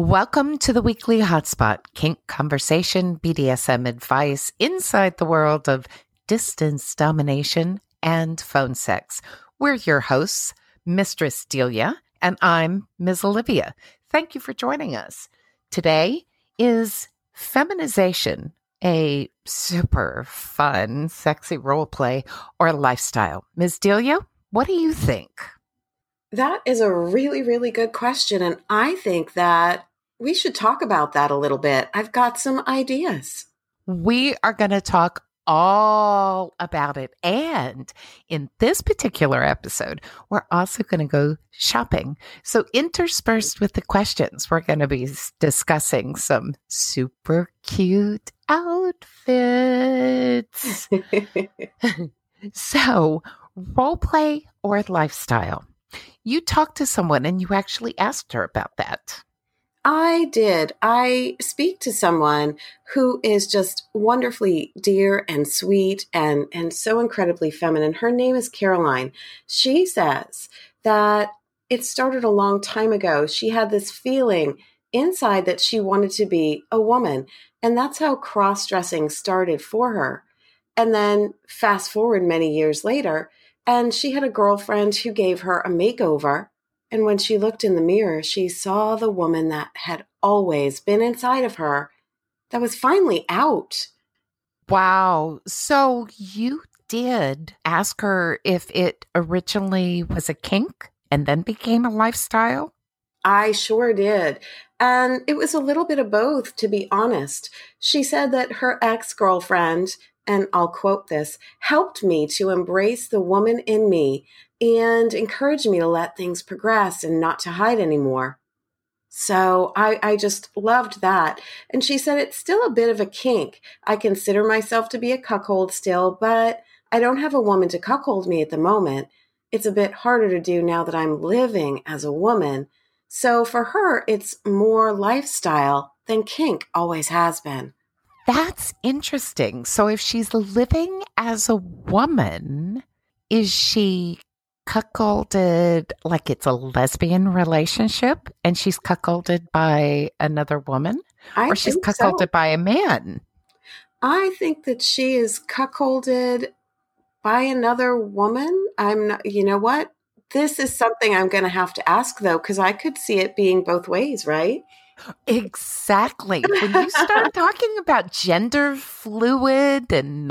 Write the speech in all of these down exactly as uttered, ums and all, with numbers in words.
Welcome to the weekly hotspot, kink conversation, B D S M advice inside the world of distance domination and phone sex. We're your hosts, Mistress Delia, and I'm Miz Olivia. Thank you for joining us. Today is feminization, a super fun, sexy role play or lifestyle. Miz Delia, what do you think? That is a really, really good question. And I think that we should talk about that a little bit. I've got some ideas. We are going to talk all about it. And in this particular episode, we're also going to go shopping. So interspersed with the questions, we're going to be discussing some super cute outfits. So role play or lifestyle? You talked to someone and you actually asked her about that. I did. I speak to someone who is just wonderfully dear and sweet and, and so incredibly feminine. Her name is Caroline. She says that it started a long time ago. She had this feeling inside that she wanted to be a woman. And that's how cross-dressing started for her. And then fast forward many years later, and she had a girlfriend who gave her a makeover. And when she looked in the mirror, she saw the woman that had always been inside of her that was finally out. Wow. So you did ask her if it originally was a kink and then became a lifestyle? I sure did. And it was a little bit of both, to be honest. She said that her ex-girlfriend, and I'll quote this, helped me to embrace the woman in me and encouraged me to let things progress and not to hide anymore. So I, I just loved that. And she said it's still a bit of a kink. I consider myself to be a cuckold still, but I don't have a woman to cuckold me at the moment. It's a bit harder to do now that I'm living as a woman. So for her, it's more lifestyle than kink always has been. That's interesting. So if she's living as a woman, is she cuckolded like it's a lesbian relationship and she's cuckolded by another woman? I or she's think cuckolded so. by a man? I think that she is cuckolded by another woman. I'm not, you know what? This is something I'm going to have to ask though, because I could see it being both ways, right? Exactly. When you start talking about gender fluid and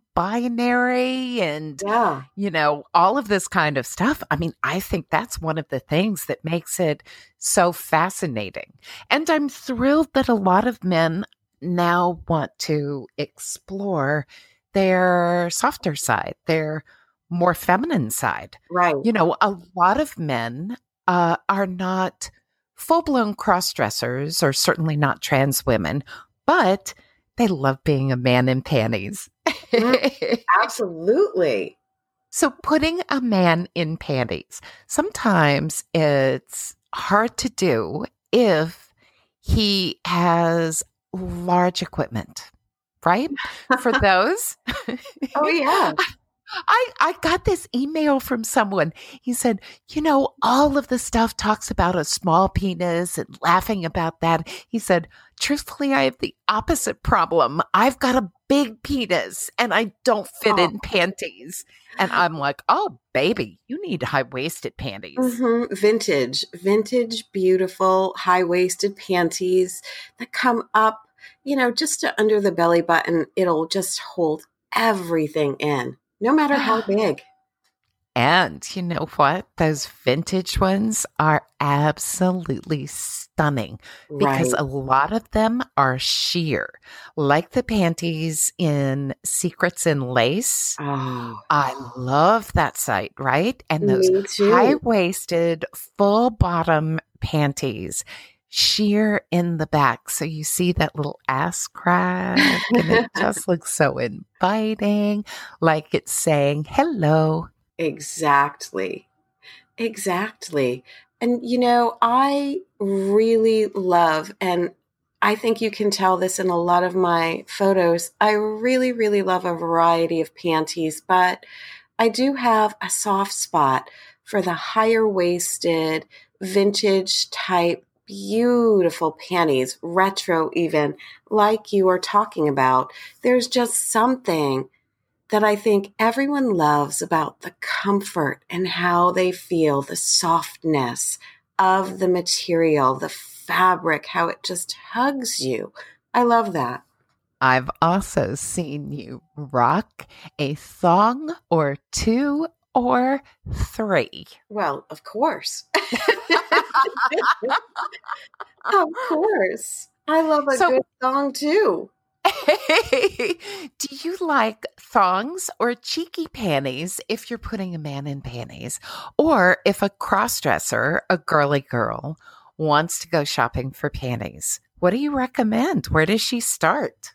non-binary and, Yeah. you know, all of this kind of stuff, I mean, I think that's one of the things that makes it so fascinating. And I'm thrilled that a lot of men now want to explore their softer side, their more feminine side. Right. You know, a lot of men uh, are not full-blown cross-dressers, or certainly not trans women, but they love being a man in panties. Mm, absolutely. So putting a man in panties, sometimes it's hard to do if he has large equipment, right? For those. Oh, yeah. I, I got this email from someone. He said, you know, all of the stuff talks about a small penis and laughing about that. He said, truthfully, I have the opposite problem. I've got a big penis and I don't fit oh. in panties. And I'm like, oh, baby, you need high-waisted panties. Mm-hmm. Vintage, vintage, beautiful, high-waisted panties that come up, you know, just to under the belly button. It'll just hold everything in. No matter how big. And you know what? Those vintage ones are absolutely stunning because Right. a lot of them are sheer, like the panties in Secrets in Lace. Oh, I love that site, right? And those me too. high-waisted, full-bottom panties. Sheer in the back. So you see that little ass crack and it just looks so inviting, like it's saying hello. Exactly. Exactly. And, you know, I really love, and I think you can tell this in a lot of my photos, I really, really love a variety of panties, but I do have a soft spot for the higher waisted vintage type beautiful panties, retro even, like you are talking about. There's just something that I think everyone loves about the comfort and how they feel, the softness of the material, the fabric, how it just hugs you. I love that. I've also seen you rock a thong or two or three. Well, of course. Of course. I love a So, good thong too. do you like thongs or cheeky panties if you're putting a man in panties? Or if a crossdresser, a girly girl, wants to go shopping for panties? What do you recommend? Where does she start?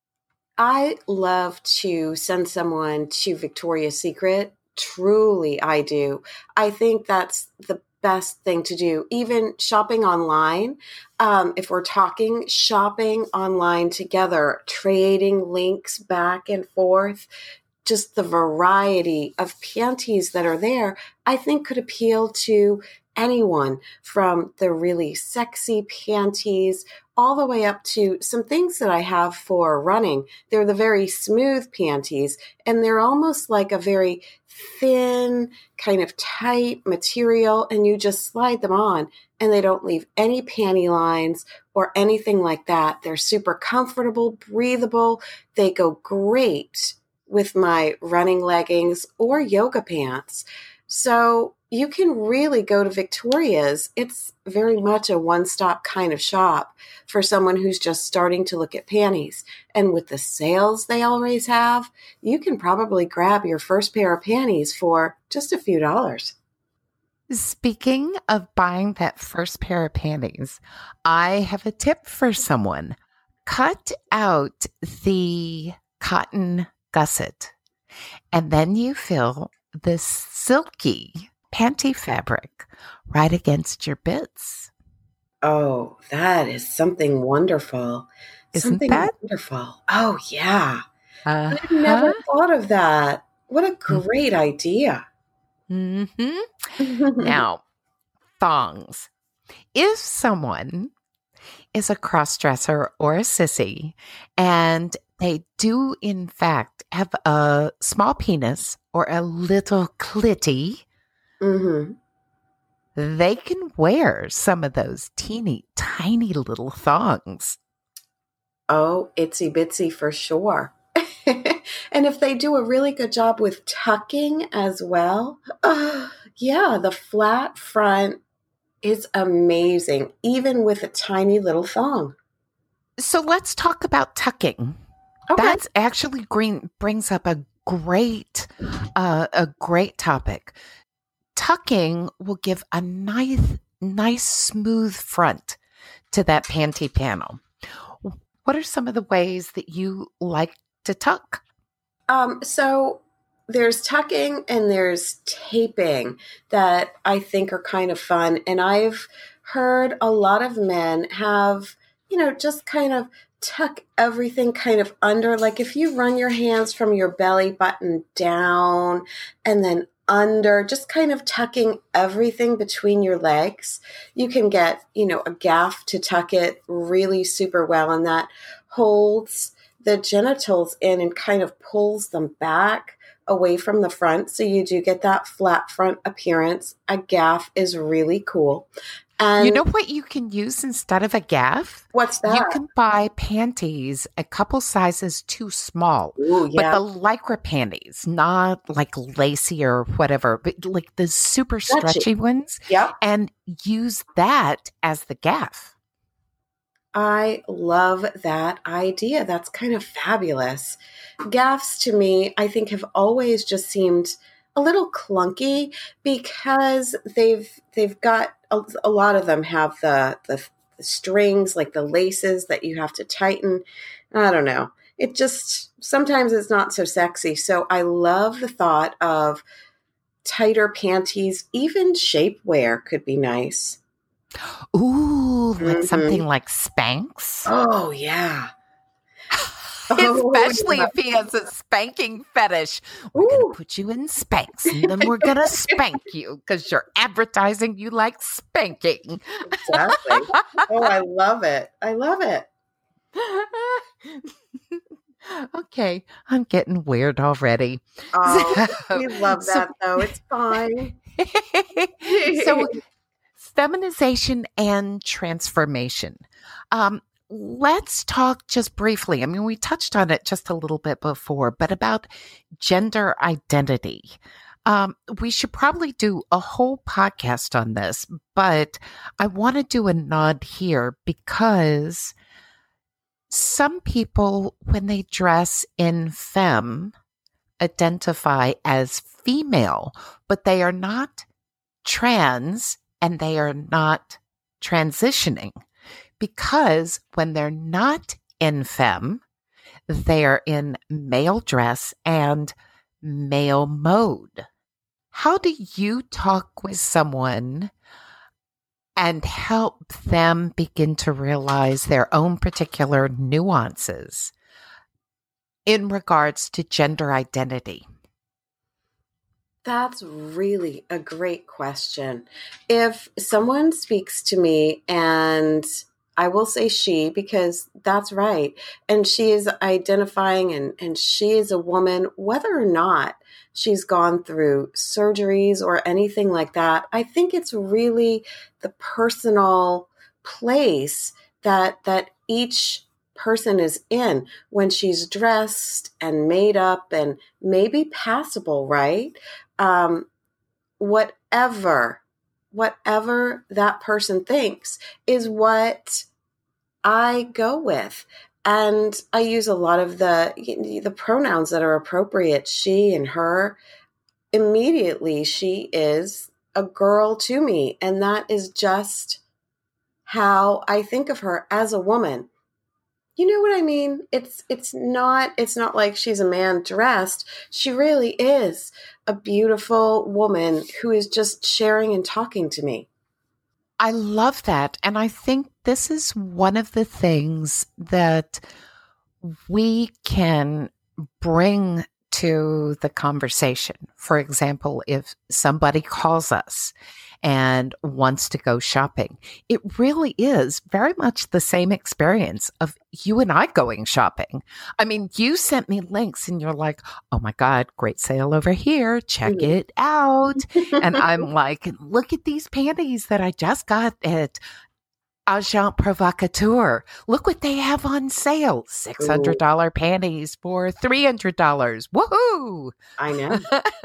I love to send someone to Victoria's Secret. Truly, I do. I think that's the best thing to do. Even shopping online, um, if we're talking shopping online together, trading links back and forth, just the variety of panties that are there, I think could appeal to anyone, from the really sexy panties all the way up to some things that I have for running. They're the very smooth panties, and they're almost like a very thin, kind of tight material, and you just slide them on and they don't leave any panty lines or anything like that. They're super comfortable, breathable. They go great with my running leggings or yoga pants. So you can really go to Victoria's. It's very much a one-stop kind of shop for someone who's just starting to look at panties. And with the sales they always have, you can probably grab your first pair of panties for just a few dollars. Speaking of buying that first pair of panties, I have a tip for someone. Cut out the cotton gusset, and then you fill this silky panty fabric right against your bits. Oh, that is something wonderful. Isn't something that? wonderful. Oh, yeah. Uh-huh. I've never thought of that. What a great mm-hmm. idea. Mm-hmm. Now, thongs. If someone is a crossdresser or a sissy, and they do, in fact, have a small penis or a little clitty, mm-hmm. they can wear some of those teeny tiny little thongs. Oh, itsy bitsy for sure. And if they do a really good job with tucking as well, uh, yeah, the flat front is amazing, even with a tiny little thong. So let's talk about tucking. Okay. That's actually green brings up a great, uh, a great topic. Tucking will give a nice, nice, smooth front to that panty panel. What are some of the ways that you like to tuck? Um, so there's tucking and there's taping that I think are kind of fun. And I've heard a lot of men have, you know, just kind of tuck everything kind of under. Like if you run your hands from your belly button down and then under, just kind of tucking everything between your legs. You can get, you know, a gaff to tuck it really super well, and that holds the genitals in and kind of pulls them back away from the front. So you do get that flat front appearance. A gaff is really cool. And you know what you can use instead of a gaff? What's that? You can buy panties a couple sizes too small. Ooh, yeah. But the Lycra panties, not like lacy or whatever, but like the super stretchy, stretchy ones. Yep. And use that as the gaff. I love that idea. That's kind of fabulous. Gaffs to me, I think, have always just seemed a little clunky because they've they've got a, a lot of them have the, the the strings, like the laces that you have to tighten. I don't know. It just sometimes it's not so sexy. So I love the thought of tighter panties. Even shapewear could be nice. Ooh, like mm-hmm. something like Spanx. Oh, yeah. Oh, Especially yeah. if he has a spanking fetish. We're going Ooh, to put you in Spanx and then we're going to spank you because you're advertising you like spanking. exactly. Oh, I love it. I love it. Okay, I'm getting weird already. Oh, So, we love so, that though. It's fine. so feminization and transformation. Um, let's talk just briefly. I mean, we touched on it just a little bit before, but about gender identity. Um, we should probably do a whole podcast on this, but I want to do a nod here because some people, when they dress in femme, identify as female, but they are not trans and they are not transitioning because when they're not in femme, they are in male dress and male mode. How do you talk with someone and help them begin to realize their own particular nuances in regards to gender identity? That's really a great question. If someone speaks to me, and I will say she because that's right, and she is identifying and, and she is a woman, whether or not she's gone through surgeries or anything like that, I think it's really the personal place that that each person is in when she's dressed and made up and maybe passable, right? Um, whatever, whatever that person thinks is what I go with. And I use a lot of the the pronouns that are appropriate, she and her. Immediately, she is a girl to me. And that is just how I think of her as a woman. You know what I mean? It's it's not it's not like she's a man dressed. She really is a beautiful woman who is just sharing and talking to me. I love that. And I think this is one of the things that we can bring to the conversation. For example, if somebody calls us and wants to go shopping, it really is very much the same experience of you and I going shopping. I mean, you sent me links and you're like, oh my God, great sale over here. Check Mhm. it out. And I'm like, look at these panties that I just got at Agent Provocateur. Look what they have on sale. six hundred dollars panties for three hundred dollars. Woohoo! I know.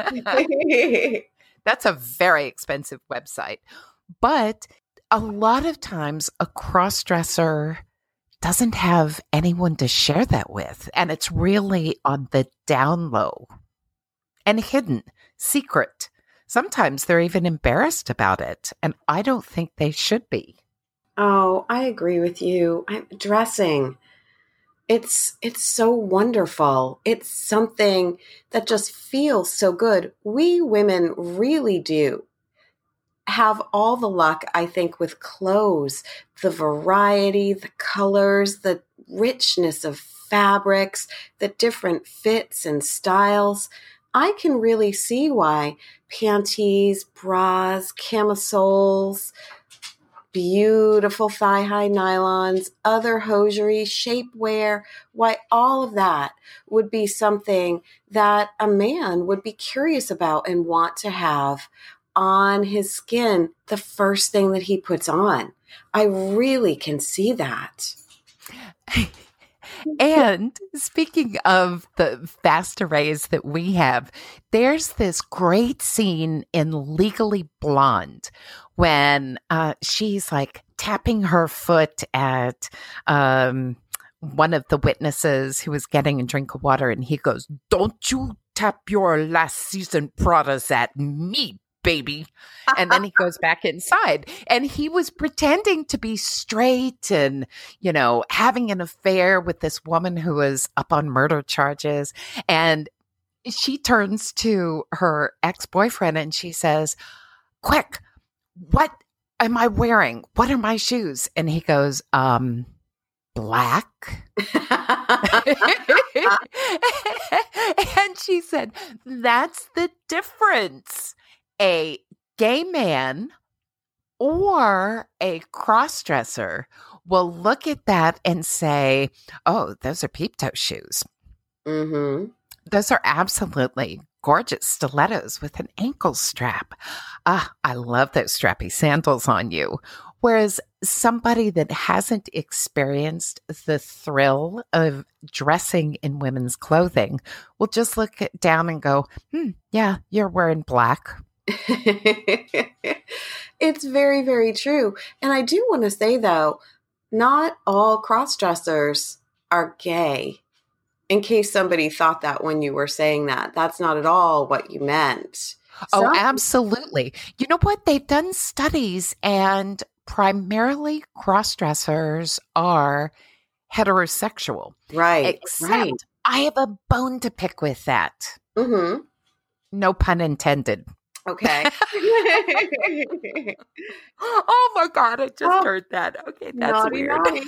That's a very expensive website. But a lot of times a cross-dresser doesn't have anyone to share that with. And it's really on the down low and hidden, secret. Sometimes they're even embarrassed about it. And I don't think they should be. Oh, I agree with you. I'm dressing. It's it's so wonderful. It's something that just feels so good. We women really do have all the luck, I think, with clothes, the variety, the colors, the richness of fabrics, the different fits and styles. I can really see why panties, bras, camisoles, beautiful thigh-high nylons, other hosiery, shapewear, why all of that would be something that a man would be curious about and want to have on his skin the first thing that he puts on. I really can see that. And speaking of the vast arrays that we have, there's this great scene in Legally Blonde when uh, she's like tapping her foot at um, one of the witnesses who was getting a drink of water. And he goes, "Don't you tap your last season Pradas at me, baby." And then he goes back inside and he was pretending to be straight and, you know, having an affair with this woman who was up on murder charges. And she turns to her ex-boyfriend and she says, "Quick, what am I wearing? What are my shoes?" And he goes, um, black? And she said, that's the difference. A gay man or a crossdresser will look at that and say, oh, those are peep-toe shoes. Mm-hmm. Those are absolutely gorgeous stilettos with an ankle strap. Ah, I love those strappy sandals on you. Whereas somebody that hasn't experienced the thrill of dressing in women's clothing will just look it down and go, hmm, yeah, you're wearing black. It's very, very true. And I do want to say, though, not all cross-dressers are gay. In case somebody thought that when you were saying that, that's not at all what you meant. Oh, Some- absolutely. You know what? They've done studies, and primarily cross-dressers are heterosexual. Right. Except right. I have a bone to pick with that. Mm-hmm. No pun intended. Okay. Oh my God, I just oh, heard that. Okay, that's naughty, weird. Naughty.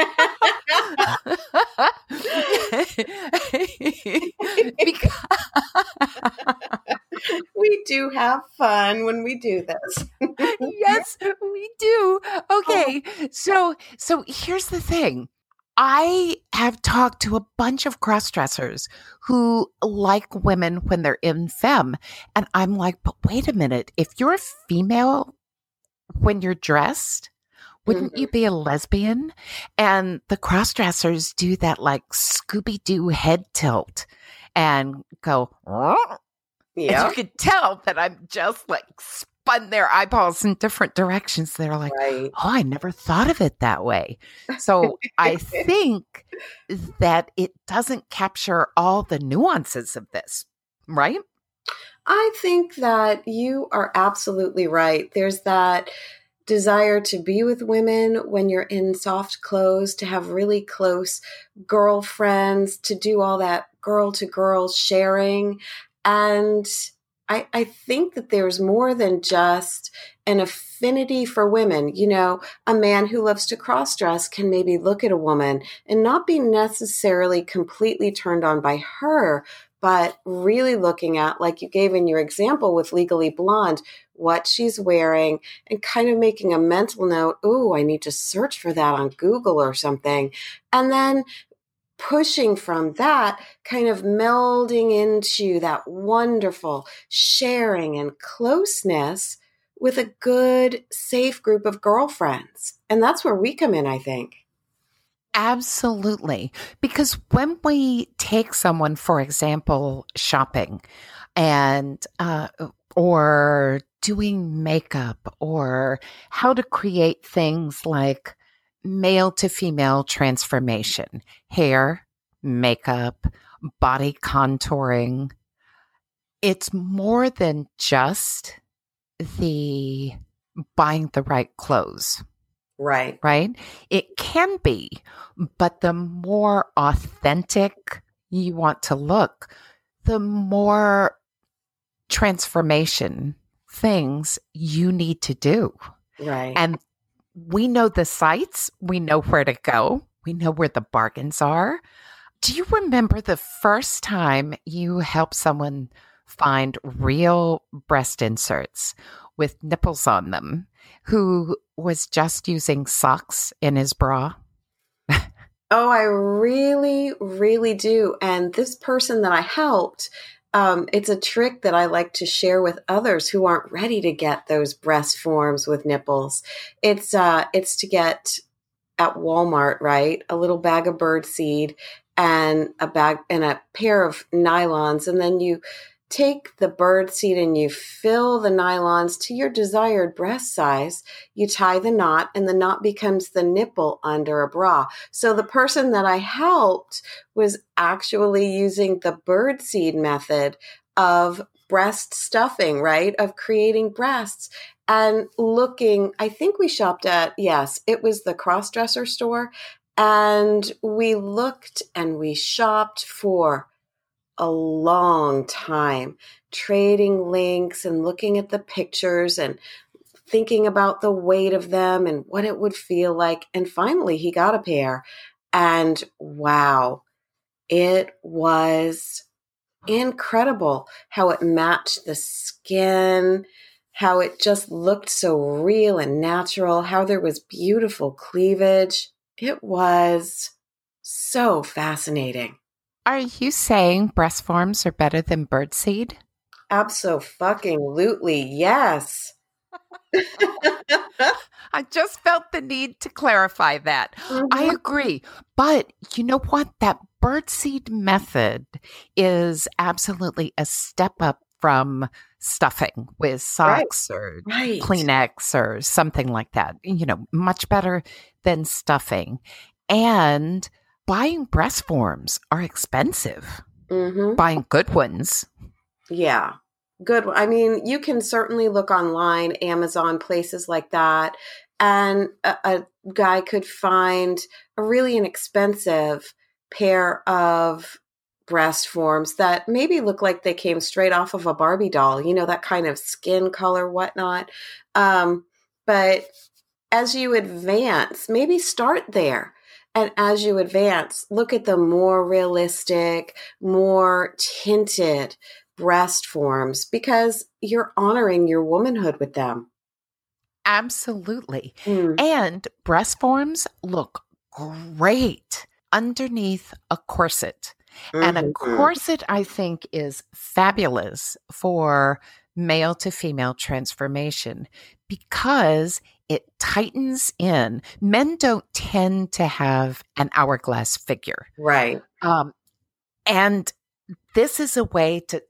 because we do have fun when we do this. Yes, we do. Okay, oh. so so here's the thing. I have talked to a bunch of crossdressers who like women when they're in femme. And I'm like, but wait a minute. If you're a female when you're dressed, wouldn't mm-hmm. you be a lesbian? And the crossdressers do that like Scooby-Doo head tilt and go, yeah. And you could tell that I'm just like spun their eyeballs in different directions. They're like, right. oh, I never thought of it that way. So I think that it doesn't capture all the nuances of this, right? I think that you are absolutely right. There's that desire to be with women when you're in soft clothes, to have really close girlfriends, to do all that girl to girl sharing. And I, I think that there's more than just an affinity for women. You know, a man who loves to cross-dress can maybe look at a woman and not be necessarily completely turned on by her, but really looking at, like you gave in your example with Legally Blonde, what she's wearing and kind of making a mental note, oh, I need to search for that on Google or something. And then pushing from that, kind of melding into that wonderful sharing and closeness with a good, safe group of girlfriends. And that's where we come in, I think. Absolutely. Because when we take someone, for example, shopping and, uh, or doing makeup or how to create things like male to female transformation, hair, makeup, body contouring, it's more than just the buying the right clothes. Right. Right? It can be, but the more authentic you want to look, the more transformation things you need to do. Right. And we know the sites, we know where to go, we know where the bargains are. Do you remember the first time you helped someone find real breast inserts with nipples on them who was just using socks in his bra? Oh, I really, really do. And this person that I helped, um, it's a trick that I like to share with others who aren't ready to get those breast forms with nipples. It's uh, it's to get at Walmart, right? A little bag of birdseed and a bag and a pair of nylons, and then you take the birdseed and you fill the nylons to your desired breast size. You tie the knot and the knot becomes the nipple under a bra. So the person that I helped was actually using the birdseed method of breast stuffing, right? Of creating breasts and looking, I think we shopped at, yes, it was the Crossdresser store. And we looked and we shopped for a long time, trading links and looking at the pictures and thinking about the weight of them and what it would feel like. And finally, he got a pair. And wow, it was incredible how it matched the skin, how it just looked so real and natural, how there was beautiful cleavage. It was so fascinating. Are you saying breast forms are better than birdseed? Abso-fucking-lutely, yes. I just felt the need to clarify that. Mhm. I agree. But you know what? That birdseed method is absolutely a step up from stuffing with socks or Right. Kleenex or something like that. You know, much better than stuffing. And buying breast forms are expensive. Mhm. Buying good ones. Yeah. Good. I mean, you can certainly look online, Amazon, places like that, and a, a guy could find a really inexpensive pair of breast forms that maybe look like they came straight off of a Barbie doll, you know, that kind of skin color, whatnot. Um, but as you advance, maybe start there. And as you advance, look at the more realistic, more tinted breast forms because you're honoring your womanhood with them. Absolutely. Mm. And breast forms look great underneath a corset. And a Mm-hmm. corset, I think, is fabulous for male to female transformation because it tightens in. Men don't tend to have an hourglass figure. Right. Um, and this is a way to,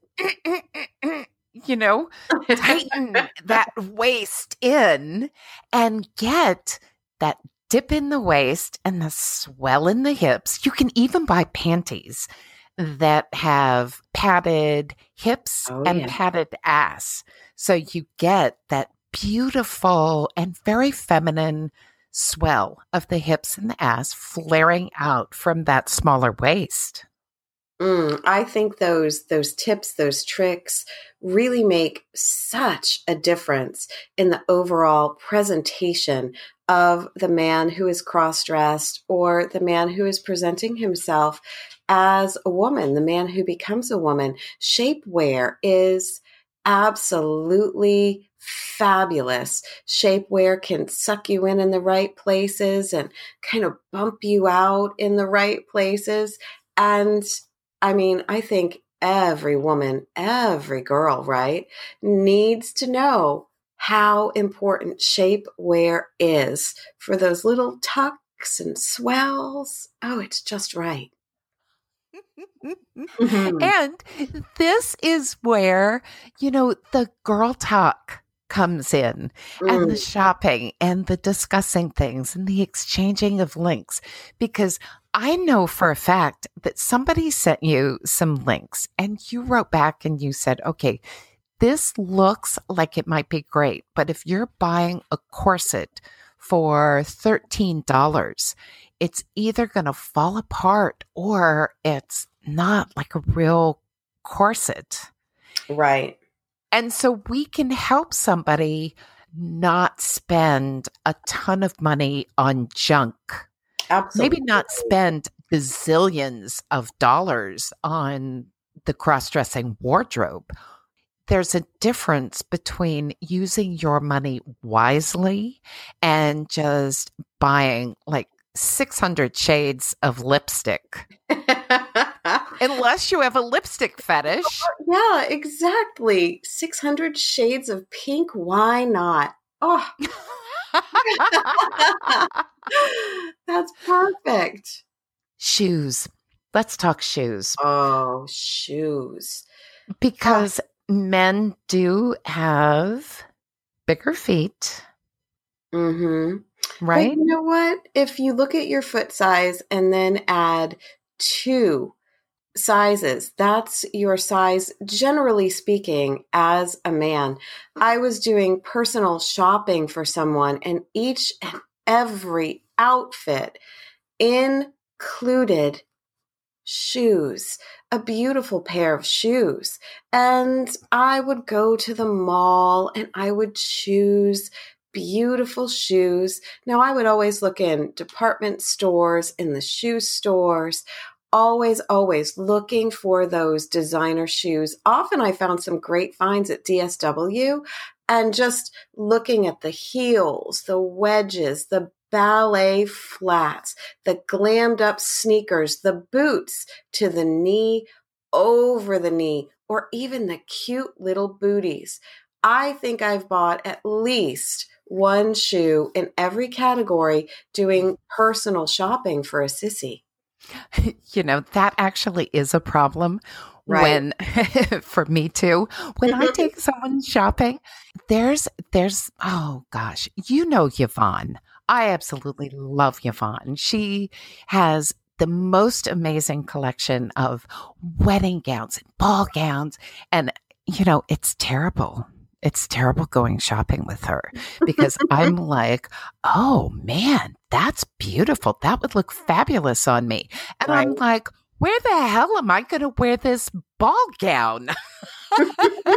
you know, tighten that waist in and get that dip in the waist and the swell in the hips. You can even buy panties that have padded hips Oh, and yeah. padded ass. So you get that beautiful and very feminine swell of the hips and the ass flaring out from that smaller waist. Mm, I think those those tips, those tricks really make such a difference in the overall presentation of the man who is cross-dressed or the man who is presenting himself as a woman, the man who becomes a woman. Shapewear is absolutely fabulous. Shapewear can suck you in in the right places and kind of bump you out in the right places. And I mean, I think every woman, every girl, right, needs to know how important shapewear is for those little tucks and swells. Oh, it's just right. Mhm. And this is where, you know, the girl talk comes in and the Mm. shopping and the discussing things and the exchanging of links. Because I know for a fact that somebody sent you some links and you wrote back and you said, okay, this looks like it might be great, but if you're buying a corset for thirteen dollars, it's either going to fall apart or it's not like a real corset. Right. And so we can help somebody not spend a ton of money on junk. Absolutely. Maybe not spend bazillions of dollars on the cross-dressing wardrobe. There's a difference between using your money wisely and just buying like six hundred shades of lipstick. Unless you have a lipstick fetish. Yeah, exactly. six hundred shades of pink. Why not? Oh, that's perfect. Shoes. Let's talk shoes. Oh, shoes. Because men do have bigger feet, Mm-hmm. But right? you know what? If you look at your foot size and then add two sizes, that's your size, generally speaking, as a man. I was doing personal shopping for someone, and each and every outfit included shoes, a beautiful pair of shoes. And I would go to the mall and I would choose beautiful shoes. Now, I would always look in department stores, in the shoe stores, always, always looking for those designer shoes. Often I found some great finds at D S W, and just looking at the heels, the wedges, the ballet flats, the glammed up sneakers, the boots to the knee, over the knee, or even the cute little booties. I think I've bought at least one shoe in every category doing personal shopping for a sissy. You know, that actually is a problem Right. when, for me too, when I take someone shopping, there's, there's, oh gosh, you know, Yvonne. I absolutely love Yvonne. She has the most amazing collection of wedding gowns and ball gowns. And, you know, it's terrible. It's terrible going shopping with her because I'm like, oh man, that's beautiful. That would look fabulous on me. And Right. I'm like, where the hell am I going to wear this ball gown? And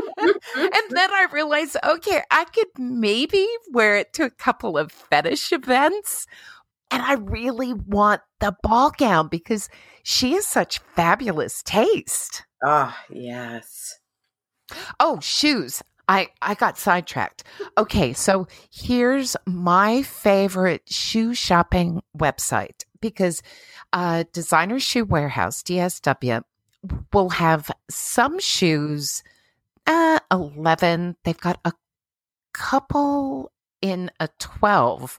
then I realized, okay, I could maybe wear it to a couple of fetish events. And I really want the ball gown because she has such fabulous taste. Ah, yes. Oh, shoes. I, I got sidetracked. Okay, so here's my favorite shoe shopping website because uh, Designer Shoe Warehouse, D S W, will have some shoes, uh, eleven. They've got a couple in a twelve,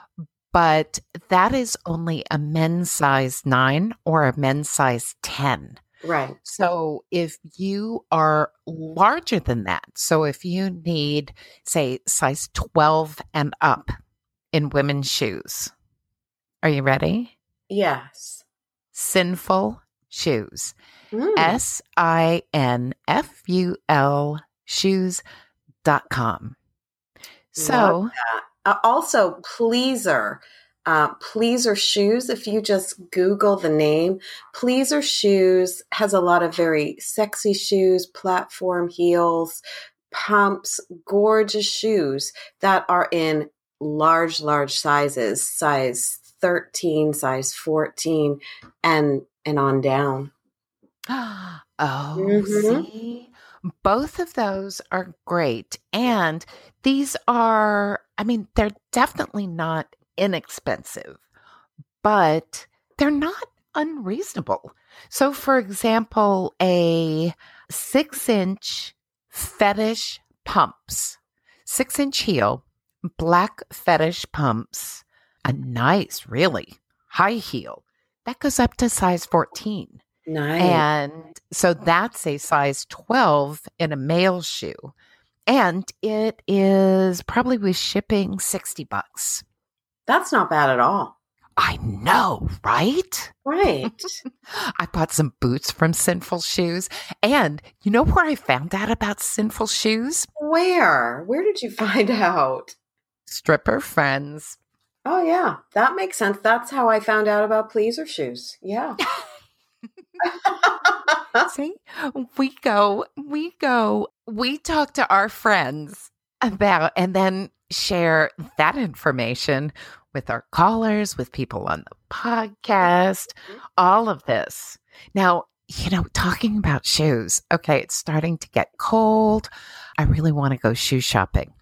but that is only a men's size nine or a men's size ten. Right. So if you are larger than that, so if you need, say, size twelve and up in women's shoes, are you ready? Yes. Sinful Shoes. Mm. S I N F U L shoes dot com. So, Uh, also, Pleaser. Uh, Pleaser Shoes, if you just Google the name, Pleaser Shoes has a lot of very sexy shoes, platform heels, pumps, gorgeous shoes that are in large, large sizes, size thirteen, size fourteen, and and on down. oh, Mhm. see, both of those are great. And these are, I mean, they're definitely not inexpensive, but they're not unreasonable. So, for example, a six inch fetish pumps, six inch heel, black fetish pumps, a nice, really high heel that goes up to size fourteen. Nice. And so that's a size twelve in a male shoe. And it is probably with shipping sixty bucks. That's not bad at all. I know, right? Right. I bought some boots from Sinful Shoes. And you know where I found out about Sinful Shoes? Where? Where did you find out? Stripper friends. Oh, yeah. That makes sense. That's how I found out about Pleaser Shoes. Yeah. See, we go, we go, we talk to our friends about, and then share that information with our callers, with people on the podcast, all of this. Now, you know, talking about shoes, okay, it's starting to get cold. I really want to go shoe shopping.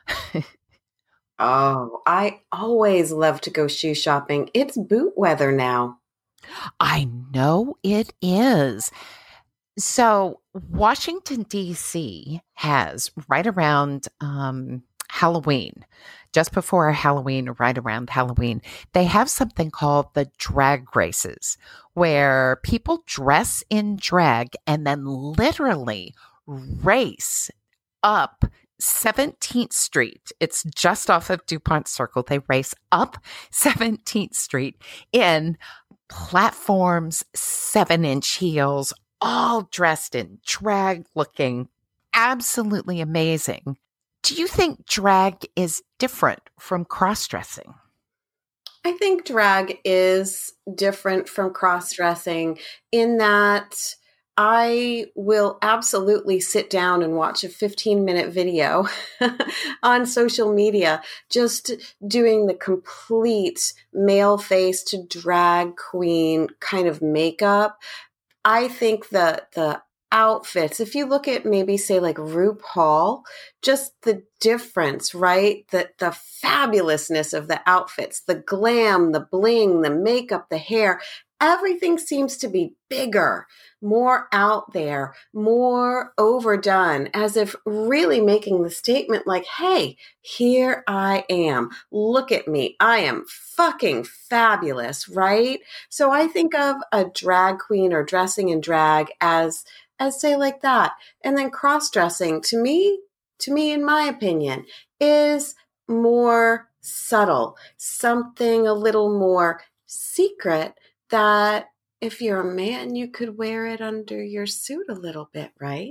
Oh, I always love to go shoe shopping. It's boot weather now. I know it is. So Washington, D C has right around um, Halloween, just before Halloween, right around Halloween, they have something called the drag races, where people dress in drag and then literally race up seventeenth Street. It's just off of DuPont Circle. They race up seventeenth Street in platforms, seven inch heels, all dressed in drag, looking absolutely amazing. Do you think drag is different from cross-dressing? I think drag is different from cross-dressing in that I will absolutely sit down and watch a fifteen minute video on social media, just doing the complete male face to drag queen kind of makeup. I think the, the outfits, if you look at maybe say like RuPaul, just the difference, right? The, the fabulousness of the outfits, the glam, the bling, the makeup, the hair, everything seems to be bigger, more out there, more overdone, as if really making the statement like, hey, here I am. Look at me. I am fucking fabulous, right? So I think of a drag queen or dressing in drag as, as say like that. And then cross-dressing, to me, to me, in my opinion, is more subtle, something a little more secret, that if you're a man, you could wear it under your suit a little bit, right?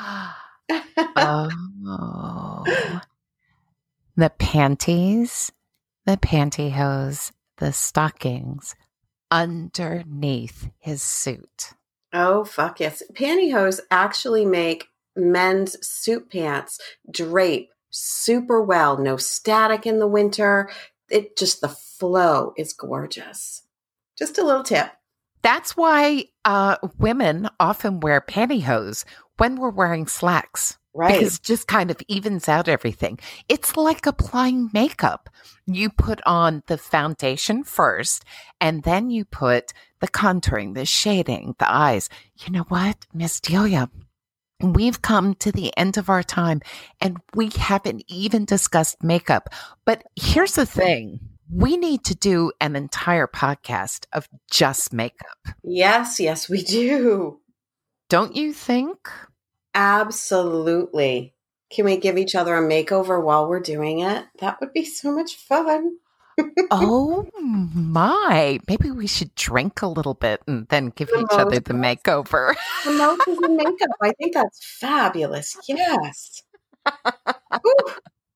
Oh. The panties, the pantyhose, the stockings underneath his suit. Oh, fuck yes. Pantyhose actually make men's suit pants drape super well. No static in the winter. It just, the flow is gorgeous. Just a little tip. That's why uh, women often wear pantyhose when we're wearing slacks. Right. Because it just kind of evens out everything. It's like applying makeup. You put on the foundation first, and then you put the contouring, the shading, the eyes. You know what, Miss Delia? We've come to the end of our time, and we haven't even discussed makeup. But here's the thing. We need to do an entire podcast of just makeup. Yes, yes, we do. Don't you think? Absolutely. Can we give each other a makeover while we're doing it? That would be so much fun. Oh my. Maybe we should drink a little bit and then give The each other most- the makeover. The mimosas and makeup. I think that's fabulous. Yes. Whew.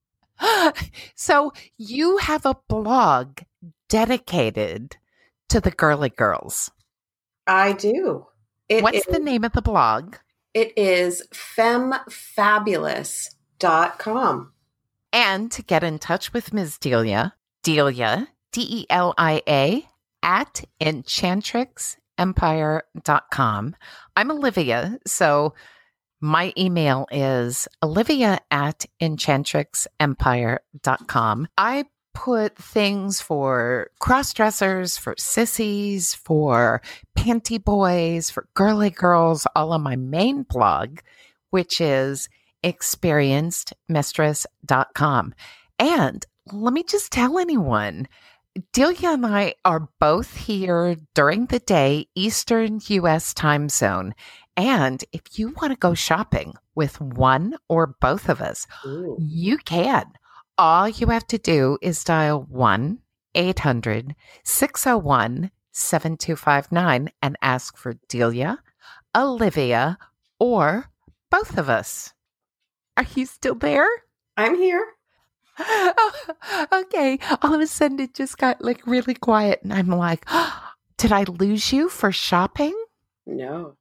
So you have a blog dedicated to the girly girls. I do. It What's is, the name of the blog? It is femme fabulous dot com. And to get in touch with Miz Delia, Delia, D E L I A, at enchantrix empire dot com. I'm Olivia, so my email is olivia at enchantrix empire dot com. I put things for cross-dressers, for sissies, for panty boys, for girly girls, all on my main blog, which is experienced mistress dot com. And let me just tell anyone, Delia and I are both here during the day, Eastern U S time zone. And if you want to go shopping with one or both of us, Ooh. you can. All you have to do is dial one eight hundred six oh one seven two five nine and ask for Delia, Olivia, or both of us. Are you still there? I'm here. Oh, okay. All of a sudden it just got like really quiet and I'm like, oh, did I lose you for shopping? No.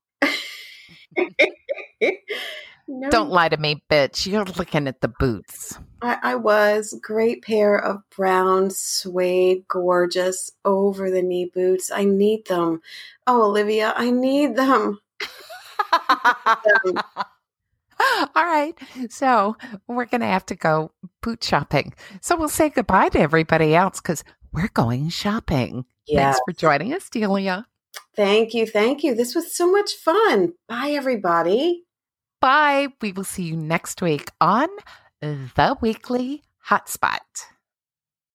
No. Don't lie to me, bitch. You're looking at the boots. I, I was. Great pair of brown suede, gorgeous, over the knee boots. I need them. Oh, Olivia, I need them. All right. So we're going to have to go boot shopping. So we'll say goodbye to everybody else because we're going shopping. Yes. Thanks for joining us, Delia. Thank you. Thank you. This was so much fun. Bye, everybody. Bye. We will see you next week on The Weekly Hotspot.